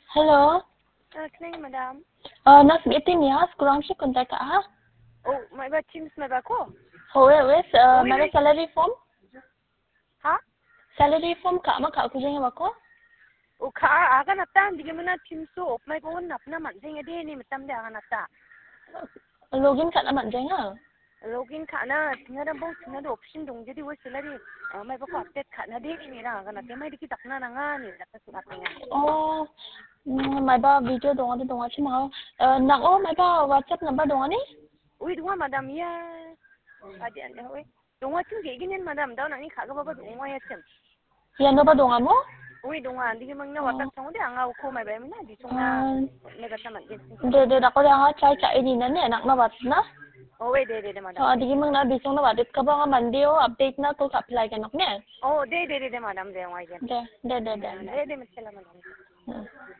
Hello. Kenapa madam? Nas meeting ya, kurang sih kontak ah. Oh, mai ba Teams mai ba ko? Howe wes, Oi, mara oi. salary form? Ha? Salary form ka ma ka ku jeng ba ko? Oh, ka aga nata di mana Teams so op mai ko nap na man sing ade ni matam da aga nata. Login ka naman jeng ah. Login ka na tinggal da bong tinggal da option dong jadi wes salary mai ba ko update ka na de ni ra aga nata mai dikitak na nga ni da ka tinga. Oh, mai ba video dong ada dong aja mau. Nak oh mai ba WhatsApp number dong ani? Oi, dua madam ya. Ade ande oi. Dong wa ting ge ginen madam da na ni ka ga ba dong wa ya tem. Yan ba dong amo? Oi, dong wa di mang na wa tak song de anga ko mai ba na di song na ne ga taman ge. De ako dah cai cai ni na ne nak na wat na. Oh, wait, de madam. So di mang na bisong na wat ka ba nga mandio update na ko apply ka nak ne? Oh, de madam de wai gen. De. De mesela madam.